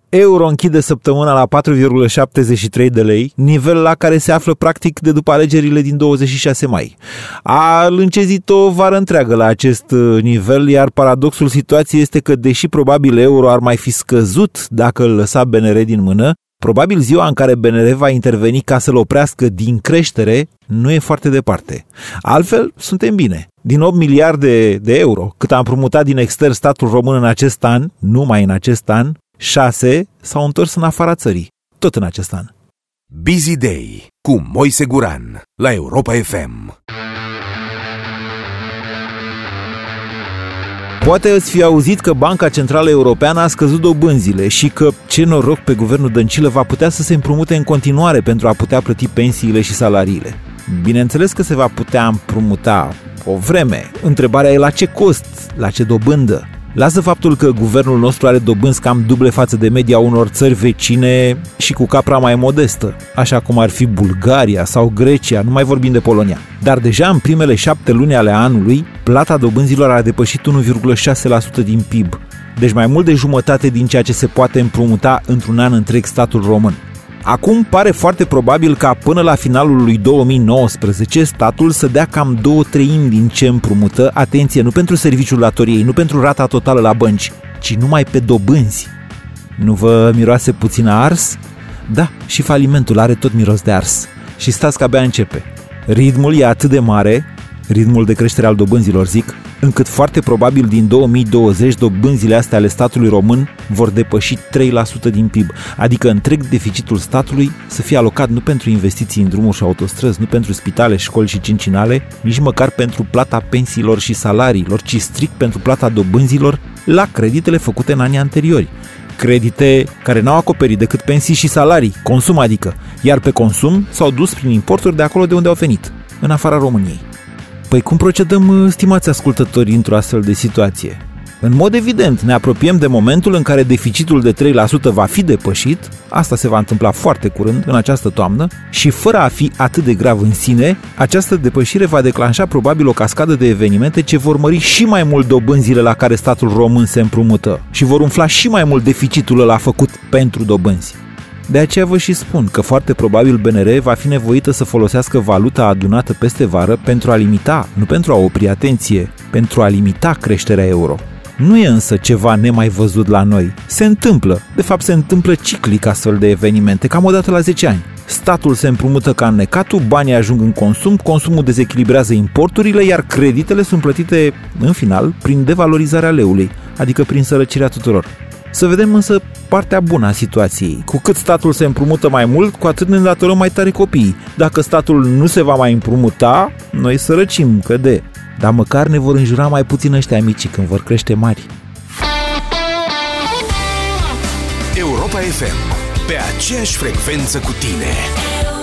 Euro închide săptămâna la 4,73 de lei, nivel la care se află practic de după alegerile din 26 mai. A lâncezit o vară întreagă la acest nivel, iar paradoxul situației este că, deși probabil euro ar mai fi scăzut dacă îl lăsa BNR din mână, probabil ziua în care BNR va interveni ca să-l oprească din creștere nu e foarte departe. Altfel, suntem bine. Din 8 miliarde de euro, cât a împrumutat din extern statul român în acest an, numai în acest an, 6 s-au întors în afara țării, tot în acest an. Busy Day cu Moise Guran la Europa FM. Poate ați fi auzit că Banca Centrală Europeană a scăzut dobânzile și că, ce noroc pe guvernul Dăncilă, va putea să se împrumute în continuare pentru a putea plăti pensiile și salariile. Bineînțeles că se va putea împrumuta o vreme. Întrebarea e la ce cost, la ce dobândă. Lasă faptul că guvernul nostru are dobânzi cam duble față de media unor țări vecine și cu capra mai modestă, așa cum ar fi Bulgaria sau Grecia, nu mai vorbim de Polonia. Dar deja în primele 7 luni ale anului, plata dobânzilor a depășit 1,6% din PIB, deci mai mult de jumătate din ceea ce se poate împrumuta într-un an întreg statul român. Acum pare foarte probabil ca până la finalul lui 2019 statul să dea cam 2/3 din ce împrumută, atenție, nu pentru serviciul datoriei, nu pentru rata totală la bănci, ci numai pe dobânzi. Nu vă miroase puțin a ars? Da, și falimentul are tot miros de ars. Și stați că abia începe. Ritmul e atât de mare, ritmul de creștere al dobânzilor zic, încât foarte probabil din 2020 dobânzile astea ale statului român vor depăși 3% din PIB, adică întreg deficitul statului să fie alocat nu pentru investiții în drumuri și autostrăzi, nu pentru spitale, școli și cincinale, nici măcar pentru plata pensiilor și salariilor, ci strict pentru plata dobânzilor la creditele făcute în anii anteriori. Credite care n-au acoperit decât pensii și salarii, consum adică, iar pe consum s-au dus prin importuri de acolo de unde au venit, în afara României. Păi cum procedăm, stimați ascultători, într-o astfel de situație? În mod evident, ne apropiem de momentul în care deficitul de 3% va fi depășit, asta se va întâmpla foarte curând, în această toamnă, și fără a fi atât de grav în sine, această depășire va declanșa probabil o cascadă de evenimente ce vor mări și mai mult dobânzile la care statul român se împrumută și vor umfla și mai mult deficitul ăla făcut pentru dobânzi. De aceea vă și spun că foarte probabil BNR va fi nevoită să folosească valuta adunată peste vară pentru a limita, nu pentru a opri, atenție, pentru a limita creșterea euro. Nu e însă ceva nemai văzut la noi. Se întâmplă, de fapt se întâmplă ciclic astfel de evenimente, cam o dată la 10 ani. Statul se împrumută ca înnecatul, banii ajung în consum, consumul dezechilibrează importurile, iar creditele sunt plătite, în final, prin devalorizarea leului, adică prin sărăcirea tuturor. Să vedem însă partea bună a situației. Cu cât statul se împrumută mai mult, cu atât ne îndatorăm mai tare copiii. Dacă statul nu se va mai împrumuta, noi sărăcim, că de. Dar măcar ne vor înjura mai puțin ăștia mici când vor crește mari. Europa FM, pe aceeași frecvență cu tine.